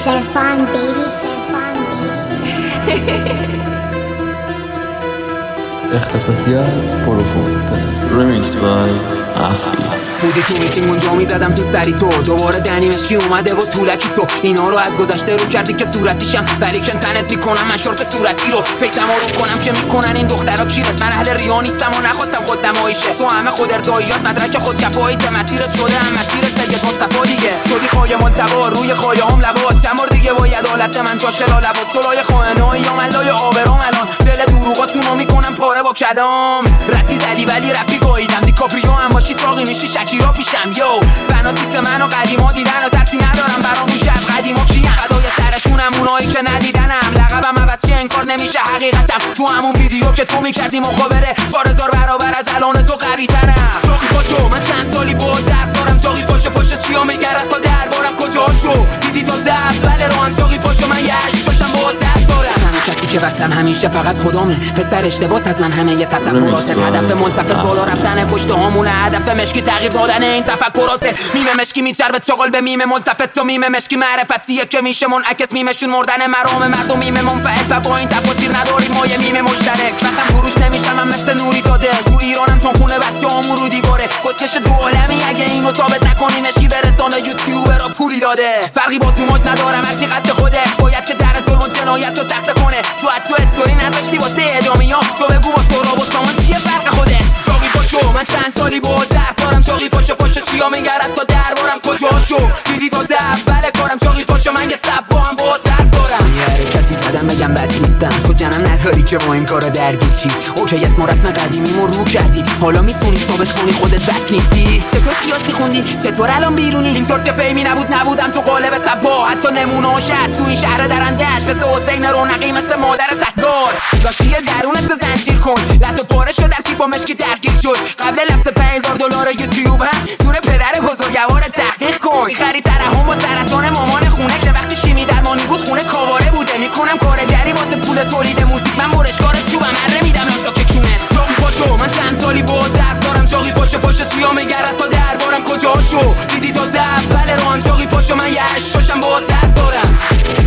Surfan baby, surfan baby. اختصاصیات پروفون Remix by افی. بودی تو میتینگ اونجا میزدم تو سری تو دوباره دنی مشکی اومده و طولکی تو اینا رو از گذشته رو کردی که صورتیشم ولی که تنت میکنم من شورت صورتی رو پیسم رو کنم که میکنن این دخترها کیرت من اهل ریا نیستم و نخواستم خود نمایشه تو همه خود ارضاییات مدرک خود کفاییت مسیرت شده هم مسیرت سید مصطفی دیگه شدی خایمان سوار روی خایه هم لبات چند بار دیگه باید عدالت من جاش لبات تو لای خائنای یا من لای آبرام الان دل دروغاتونو میکنم پاره با کلام رتی زدی ولی رپی گاییدم دیکاپریو هم باشی چاقی میشی شکیرا پیشم یو فناتیست منو قدیما دیدن و ترسی ندارم برام روش از قدیما کیم فدای سرشونم اونایی که ندیدنم لقبم عوض چی انکار نمیشه حقیقتم تو همون ویدیو که تو میکردی مخابره 4000 برابر از الان تو قوی ترم چاقی پاشو من چند سالی با ضعف دارم چاقی پاشو چیا میگرد تا دربارم کجاشو دیدی تا ضعف بله رو هم چاقی پاشو من یه عشقشم با ضعف دارم کسی که وستم همیشه فقط خدامه پسر اشتباس از من همه یه تصورات هدف منصفه بالا رفتن کشته همون هدف مشکی تغییر دادن این تفکرات میمه مشکی میچربه چاقل به میمه ملتفت تو میمه مشکی معرفتیه که میشه منعکس میمشون مردن مرام مردم میمه منفعل و با این تفاصیل نداریم ما یه میمه مشترک وقتم فروش نمیشم من مثل نوری داده تو ایرانم چون خونه بچه همو رو دیواره کسکش دو عالمی اگه اینو ثابت نکنی مشکی برسانه یوتیوبر را پولی داده فرقی با تو ماج ندارم هرچی قد خودت باید که در ظلم و جنایت رو تخته کنه تو استوری نذاشتی واسه ادامیا تو بگو با سراب و سامان چیه فرق خودت چاقی پاشو من چند سالی با ضعف دارم چاقی پاشو چیا میگرد تا دربارم کجاشو دیدی تا ضعف بله کارم چاقی پاشو من یه سب با هم با ترس دارم یه حرکتی زدم بگم بس نیستم تو جنم نداری که با این کارا درگیر چی اوکی اسم و رسم قدیمیمو رو کردی حالا میتونی ثابت کنی خودت بس نیستی چطور سیاسی خوندی چطور الان بیرونی اینطور که فهمی نبودم تو قالب سبا حتی نمونه‌هاش هست تو این شهر درنده‌اش مثل حسین رونقی مثل مادر ستار لاشی درونت تو زنجیر کن لطو پاره شد در با مشکی درگیر شد قبل لفظ $5000 یوتیوب هم دور پدر بزرگوار تحقیق کن خرید ترحم و سرطان مامان خونه که وقتی شیمی درمانی بود خونه کاواره بوده میکنم کار دری واسه پول تولید موزیک من برشکار چوبم اره میدم نامسا که کونت چاقی پاشو من چند سالی با ضعف دارم چاقی پاشو چیا میگرد تا دربارم کجاشو دیدی تا ضعف بله رو هم چاقی پاشو من یه عشقشم با ضعف دارم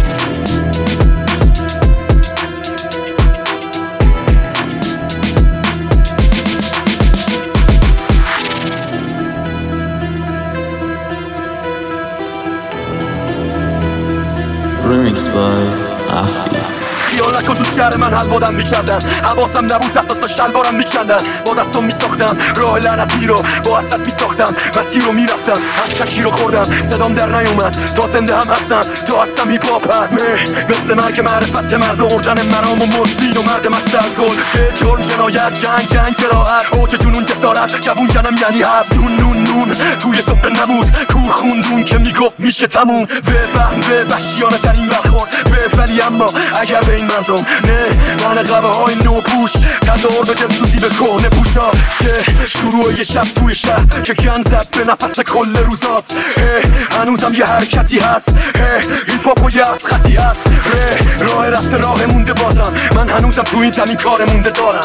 Remix by افی. خیال نکن تو شهر من حلوادم میکردن حواسم نبود حتی تا شلوارم میکندن با دستم میساختم راه لعنتی رو با حسرت میساختم مسیر رو میرفتم هر چکی رو خوردم صدام در نیومد تا زنده هم هستم تا هستم هیپ هاپ هست مثل مرگ معرفت مرد اردن مرام و مردین و مرد مسترگل جرم جنایت جنگ جراحت اوج جنون جسارت جوون جنم یعنی هفت نون توی سفره نمود کور خوندون که میگفت میشه تموم به وحشیانه ترین برخورد ولی اما اگر به این مردم نه من قبه های نو پوش تظاهر به دلسوزی به کهنه پوشا شروع یه شب توی شهر که گن زد به نفس کل روزات هنوزم یه حرکتی هست این پاپو یه هفت خطی هست راه رفته راه مونده بازم من هنوزم تو این زمین کار مونده دارم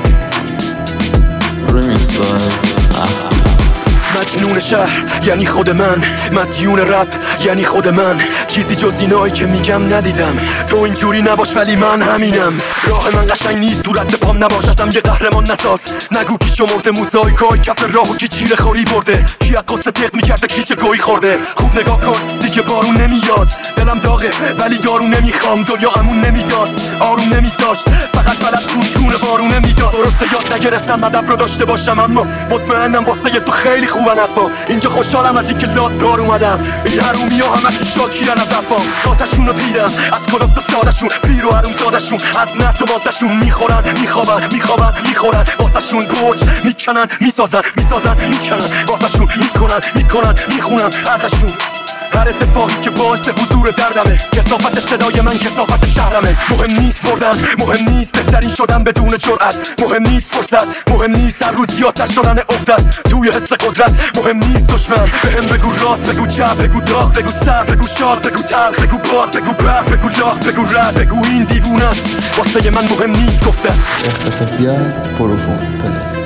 Remix by افی. مجنون شهر یعنی خود من مدیون رپ یعنی خود من چیزی جز اینایی که میگم ندیدم تو اینجوری نباش ولی من همینم راه من قشنگ نیست تو رد پام نباش ازم یه قهرمان نساز نگو کی شمرده موزاییکای کف راهو کی چیره خوری برده کی از قصه تق میکرده کی چه گویی خورده خوب نگاه کن دیگه بارون نمیاد دلم داغه ولی دارو نمیخوام دنیا امون نمیداد آروم نمیذاشت فقط بلد بود جون بارون نمیداد درسته یاد نگرفتم ادب رو داشته باشم اما مطمئنم واسه تو خیلی خوبن اپا اینجا خوشحالم از اینکه لاد دار اومدم این حرومی ها همه شاکیرن از اپا داتشون رو دیدم از کلوب تا سادشون پیر و حروم زادشون از نفت و مادشون میخورن میخورن واسهشون برج میکنن میسازن میکنن واسهشون میکنن میخونن ازشون هر اتفاقی که باعث حضور دردمه کثافت صدای من کثافت شهرمه مهم نیست بردن مهم نیست بهترین شدن بدون جرأت مهم نیست فرصت مهم نیست هر روز زیادتر شدن عقدت توی حس قدرت مهم نیست دشمن بهم بگو راست بگو چپ بگو داغ بگو سرد بگو شاد بگو تلخ بگو باد بگو برف بگو لاغ بگو رد بگو این دیوونه است واسه من مهم نیست گفتت اختصاصیات پروفون پلاس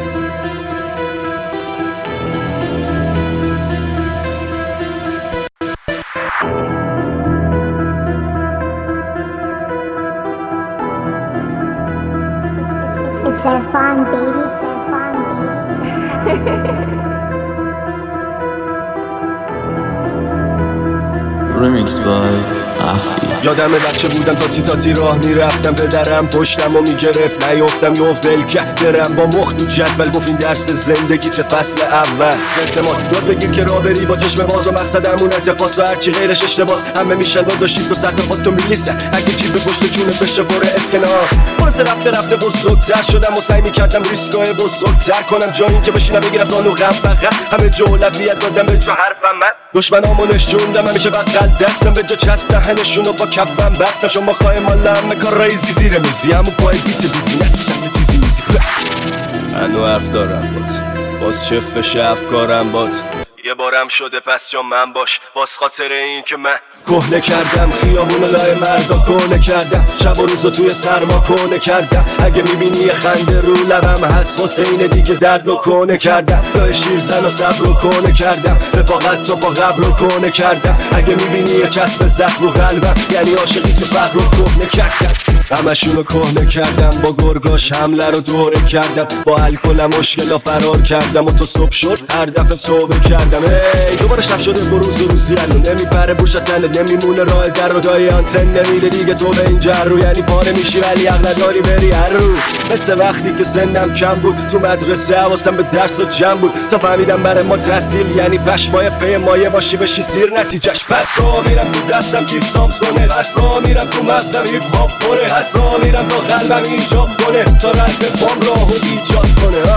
Remix by Afi. یادم بچه بودم تا راه میرفتم پدرم پشتم و میگرفت نیافتم یه ول کرد درم با مخ تو جدول گفت این درس زندگی چه فصل اول اعتماد یاد بگیر که راه بری با چشم باز و مقصدمون ارتفاس و هرچی غیرش اشتباس همه میشن داشتید دو سر تا خودتو میلیسن اگه چی به پشت جونه بشه بره اسکناس پرس رفته بزرگتر شدم و سعی میکردم ریسکای بزرگتر کنم جایی که بشینم بگیرم زانو غم فقط همه جا اولویت دادم به جو حرفم من دشمنامو نشوندم همیشه بغل دستم به جا چسب دهنشونو با کفم بستم شما خواهی مال همه کار ریزی زیر میزی همون پای بیت بیزی نه تو سمت تیزی میزی هنو حرف دارم باز چفش افکارم یه بارم شده پس جا من باش باز خاطر این که من کهنه کردم خیابون لای مردا کهنه کردم شب و روزو توی سرما کهنه کردم اگه میبینی یه خنده رو لبم هست واسه اینه دیگه درد رو کهنه کردم لای شیرزن و صبر رو کهنه کردم رفاقت تو با قبر رو کهنه کردم اگه میبینی یه چسب زخم رو قلبم یعنی عاشقی تو فقر رو کهنه کردم همشونو کهنه کردم با گرگاش حمله رو دوره کردم با الکل مشکلا فرار کردم و تو صبح شد هر دفعه توبه کردم دوباره شب شده بروز و روزی الان نمیپره بوشت تنه نمیمونه راه در و دای آنتن نمیره دیگه تو به اینجا رو یعنی پاره میشی ولی عقل نداری بری هر رو مثل وقتی که سنم کم بود تو مدرسه حواسم به درس و جمع بود تا فهمیدم برای ما تحصیل یعنی پشمای پی مایه باشی بشی سیر نتیجهش پس را میرم تو دستم کیف سامسونه پس را میرم تو مغزم هیپ هاپ پره پس را میرم تا قلبم ایجاب کنه تا رد پام راهو ایجاد کنه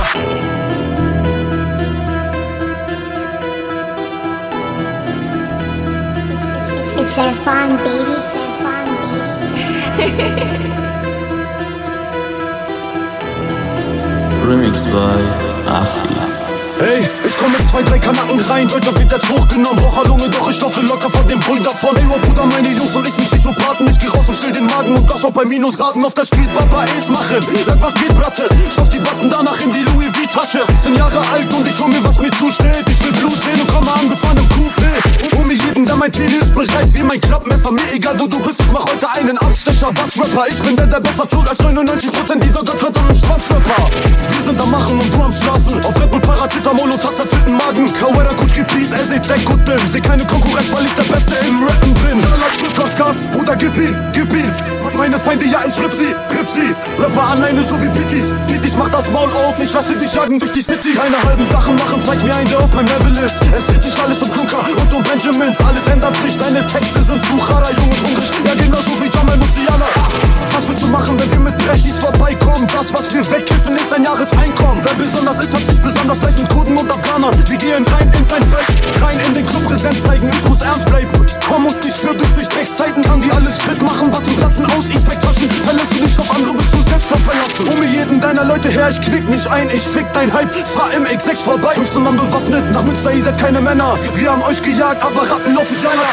It's Irfan, baby. It's Irfan, baby. Remix by Afi. Ey, ich komm mit 2-3 Kanaken rein, Deutscher wird jetzt hochgenommen Raucherlunge, doch ich laufe locker vor dem Bull davon Ey, oh Bruder, meine Jungs und ich sind Psychopathen Ich geh raus und still den Magen und das auch bei Minusraten Auf der Street Baba Ace machen, sag was geht, Bratte Stopf die Batzen danach in die Louis V-Tasche 18 Jahre alt und ich hol mir, was mir zusteht Ich will Blut sehen und komme angefahren im Coupé Hol mir jeden, der mein Tele ist bereit Wie mein Klappmesser, mir egal wo du bist Ich mach heute einen Abstecher, was Rapper Ich bin der besser flog als 99% dieser gottverdammten Schwanzrapper Wir sind am Machen und du am Schlafen Auf Red Bull Paracetamol und hast erfüllten Magen Kawera Kutschki Peace, er seht weg gut bin Seh keine Konkurrenz, weil ich der Beste im Rappen bin Jalla drück aufs Gas, Bruder gib ihn Meine Feinde, ja ich ripp sie Rapper alleine so wie Pitties mach das Maul auf, ich lasse dich jagen durch die City Keine halben Sachen machen, zeig mir einen, der auf meinem Level ist Es dreht sich alles um Klunker und um Benjamins Alles ändert sich, deine Texte sind zu Chara Jung und hungrig, ja genauso wie Jamal Musiala Was willst du machen, wenn wir mit Brechis vorbeikommen? Das, was wir wegkiffen, ist dein Jahreseinkommen Wer besonders ist, hat's nicht besonders leicht mit Kurden und Afghanern Wir gehen rein in dein Fest, rein in den Club Präsenz zeigen Ich muss ernst bleiben, komm und ich führ durch Dreckszeiten Kann die alles fit machen, Batzen platzen aus, E-Spec-Taschen Verlässt du nicht auf andere, bist du selbst schon verlassen Hol mir jeden deiner Leute her, ich knick nicht ein Ich fick dein Hype, fahr im X6 vorbei 15 Mann bewaffnet, nach Münster, ihr seid keine Männer Wir haben euch gejagt, aber Ratten laufen schneller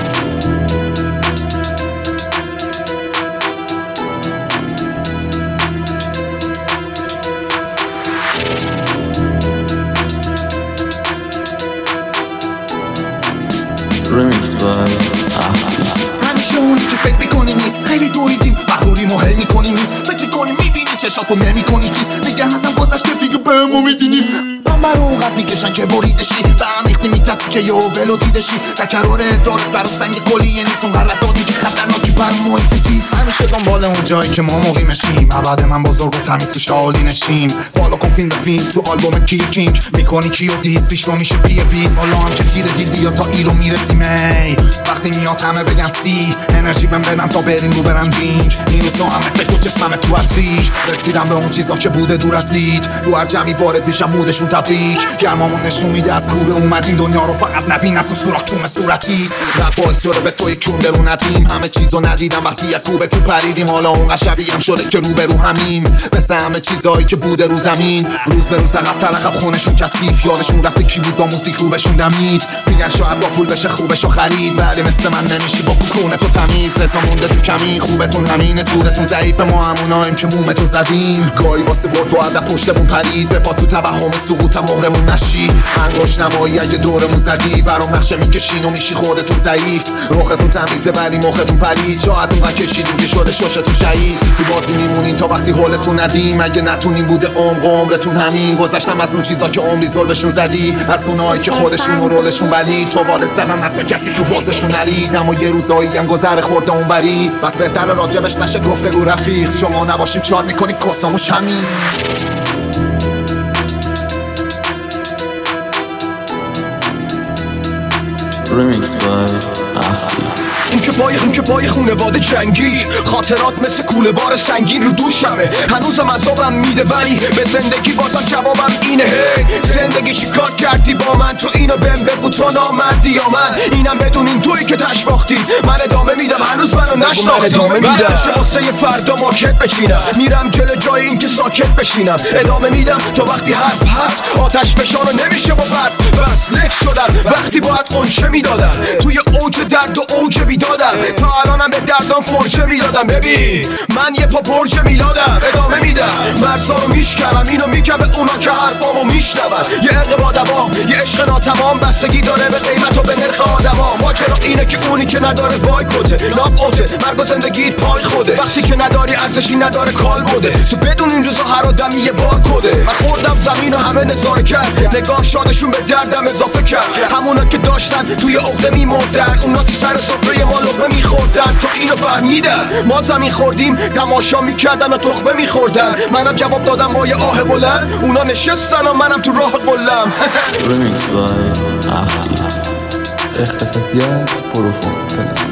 Remix by Afi. همیشه اونی که فکر میکنی نیست خیلی دوریدیم بخوری مهم میکنی نیست فکر میکنی میبینی چشاتو نمیکنی چیز دیگه ازم گذشته دیگه بهم امیدی نیست من برای اونقدر میکشن که بریدشی به هم ریختی میترسی که یه ولو دیدشی تکرار ادرار برا سنگ گلیه نیست اون قرار دادی که خطرناکی بر محیط زیست همیشه دنبال اون جایی که ما مقیمشیم ابد من بزرگ و تمیز تو شالی نشیم فالو کن فیلم به فیلم تو آلبوم کیکینگ میکنی کیو دیس پیش رو میشه پیه پیس حالا هم که تیر دیل بیا تا ایرو میرسیم وقتی میاد همه بگن سی انرژی بهم بدم تا بریم رو برم دینج این روزا همه فکر و جسمم تو اتریش رسیدم به اون چیزا که بوده دور از دید تو هر جمعی وارد میشم مودشون تبریک گرمامون نشون میده از کوره اومدیم دنیا رو فقط نبین از اون سوراخ چون صورتید رپ باعث شده به توی کون درون ندیم همه چیزو ندیدم وقتی یک کوبه تو پریدیم حالا اون شبیه هم شده که روبرو همیم مثل همه چیزایی که بوده رو زمین روز به روز عقب خونشون کثیف یادشون رفته کی بود با موزیک رو بهشون دمید میگن شاید با پول بشه خوبشو خرید ولی مثل من نمیشی با کونه تو تمیز رضا مونده تو کمی خوبتون همینه صورتون ضعیف ما هموناییم که مومتو زدیم گاهی واسه با تو عدد پشتمون پرید به پا تو توهم سقوط مهرمون نشی انگوش نمایی اگه دورمون زدی برام نقشه میکشین و میشی خودتون ضعیف روختون تمیزه ولی مختون پرید شاید اونقدر کشیدیم که شده شوشتون شهید تو بازی میمونین تا وقتی حالتون ندیم اگه نتونین بوده عمق عمرتون همین گذشتم از اون چیزا که عمری ظلمشون زدی، از اونایی که خودشون و رولشون بلی تو وارد زدن حتی کسی تو حوزشون نرید. اما یه روزایی هم گذر خورده اون بری، بس بهتر راجبش نشه گفتگو رفیق. شما نباشیم چار میکنی کسامو شمین. Remix by Afri. اون که پای خونواده جنگی، خاطرات مثل کوله بار سنگین رو دوشمه. هنوزم عذابم میده ولی به زندگی بازم جوابم اینه. هی زندگی چی کار کردی با من؟ تو اینو بهم بگو تو نامردی یا من؟ اینم بدونین تویی که تش باختی. من ادامه میدم هنوز منو نشناختی. وقتشه واسه یه فردا ماکت بچینم، میرم جلو جای این که ساکت بشینم. ادامه میدم تا وقتی حرف هست آتش فشانو نمیشه با برد بس لک شدن. وقتی باید قنچه میدادم توی اوج درد و اوج بیدادم، تا الانم به دردام فرچه میدادم. ببین من یه پا پرچه میلادم، ادامه میدم مرزا رو میشکنم. اینو میگم به اونا که حرفامو میشنون. یه عرق با دوام، یه عشق ناتمام، بستگی داره به قیمت و به نرخ آدما. ماجرا اینه که اونی که نداره بایکوته، ناک اوته، مرگ و زندگیت پای خوده. وقتی که نداری ارزشی نداره کال بوده. تو بدون این روزا هر آدمی یه بار کده. من خوردم زمین و همه نظاره کرد، نگاه شادشون به دردم اضافه کرد. همونا که داشتن توی عقده میمردن، اونا که سر سفره ما لقمه میخوردن. تو اینو برمیدن ما زمین خوردیم، تماشا میکردن و تخمه میخوردن. منم جواب دادم با یه آه بلند، اونا نشستن و منم تو راه قلم. Remix by Afri. اختصاصیات پروفون پلاس.